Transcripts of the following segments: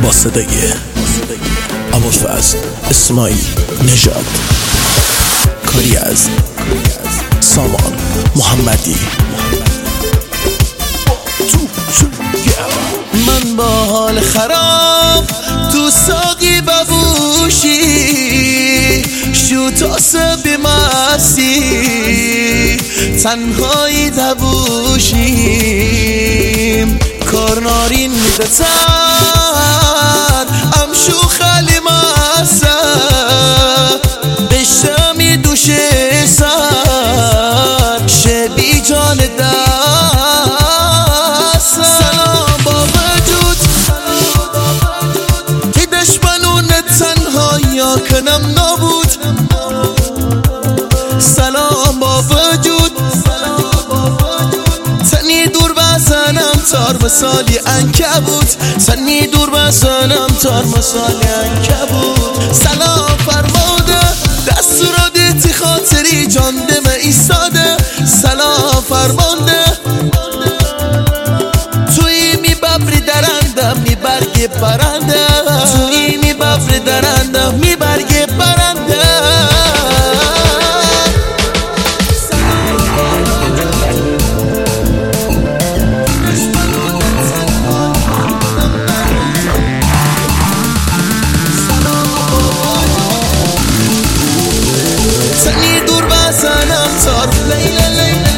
با صدای ابوالفضل اسماعیل نژاد، کاری از سامان محمدی. من با حال خراب تو ساقی ببوشی شوتاسه بیمستی تنهایی دبوشیم کارنارین میدتر امشو خالی ماسه بشمی دوشه سر شبی جان دست سلام با وجود که دشمنون تنها یا کنم نبود سلام با وجود تنی دور بزنم تار مثالی عنکبوت تنی دور بزنم تار مثالی عنکبوت سلام فرماده دستورات خاطری جان دم ایستاده سلام فرمانده توی می ببری درندم می برگ پرنده توی می ببری درندم می برگ پرنده تنی دور بزنم تار لیلا لیلا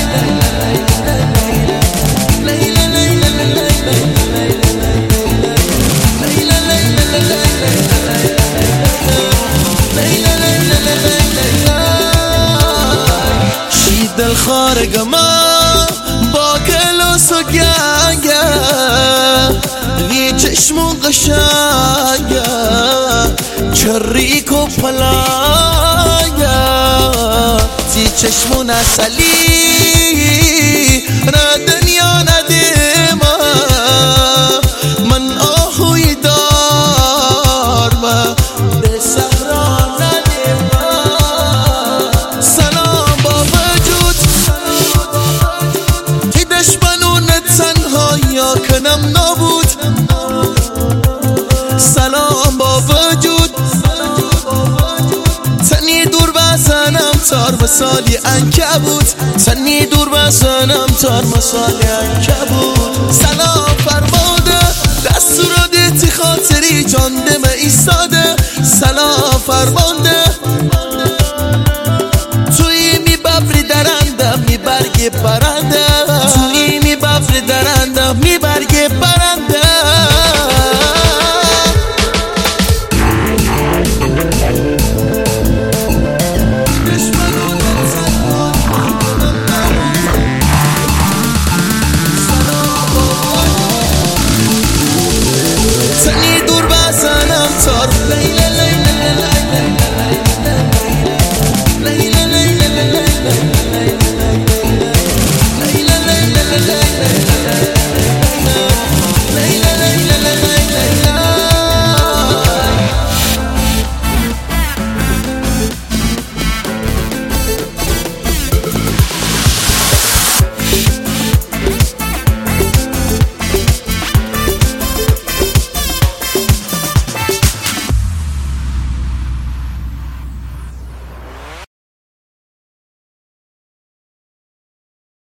دل خارگما با گلوس و گنگه وی چشمون قشنگه چریک و پلنگه تی چشمون اصلی را دنیا ندیمه من آهوی دارمه به صحرا ندیمه سلام با وجود که دشمنون تنها یا کنم نبود سلام با وجود تنی دور بزنم تار مثالی عنکبوت تنی دور بزنم تار مثالی عنکبوت سلام فرماده دستورات خاطری جان دم ایستاده سلام فرمانده